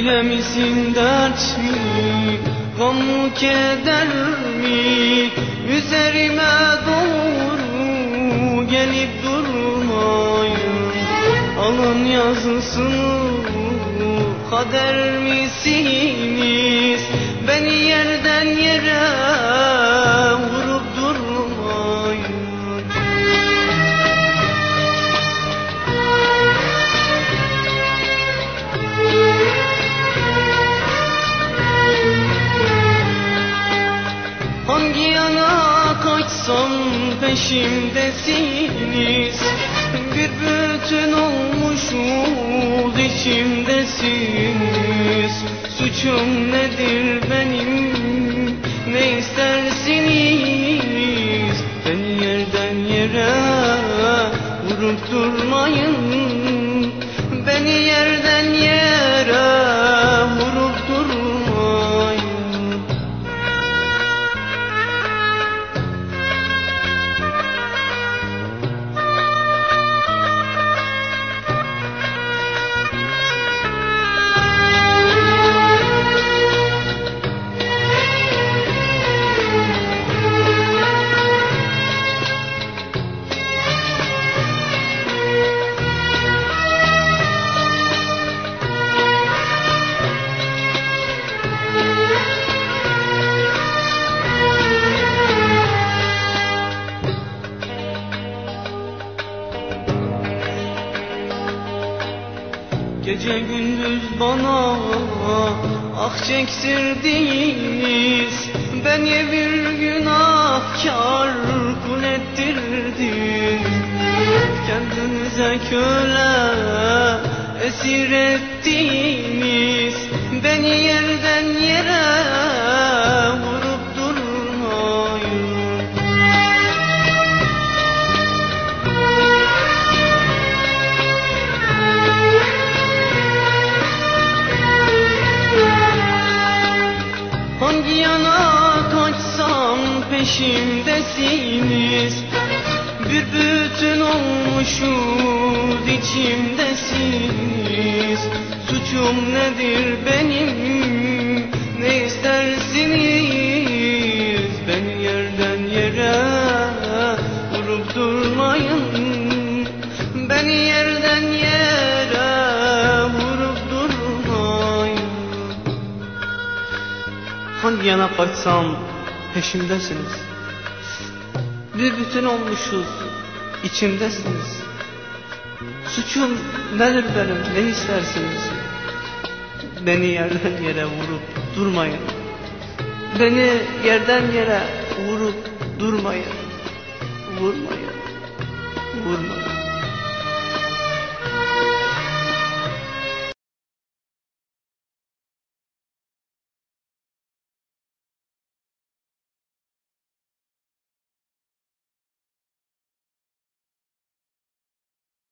Çile misin, dert mi, gam mı, keder mi? Üzerime doğru gelip durmayın. Alın yazısını, kader misiniz? Beni yerden yere vurup durmayın. Hangi yana kaçsam peşimdesiniz. Bir bütün olmuşuz, içimdesiniz. Suçum nedir benim, ne istersiniz? Beni yerden yere vurup durmayın. Beni yerden yere vurup durmayın. Gece gündüz bana ah çektirdiniz. Beni bir günahkar kul ettirdiniz. Kendinize köle esir ettiniz. Beni yerden yere vurup durmayın. Hangi yana kaçsam peşimdesiniz. Bir bütün olmuşuz, içimdesiniz. Suçum nedir benim, ne istersiniz? Beni yerden yere vurup durmayın. Beni yerden yere vurup durmayın. Hangi yana kaçsam peşimdesiniz. Bir bütün olmuşuz, içimdesiniz. Suçum nedir benim, ne istersiniz? Beni yerden yere vurup durmayın. Beni yerden yere vurup durmayın. Vurmayın.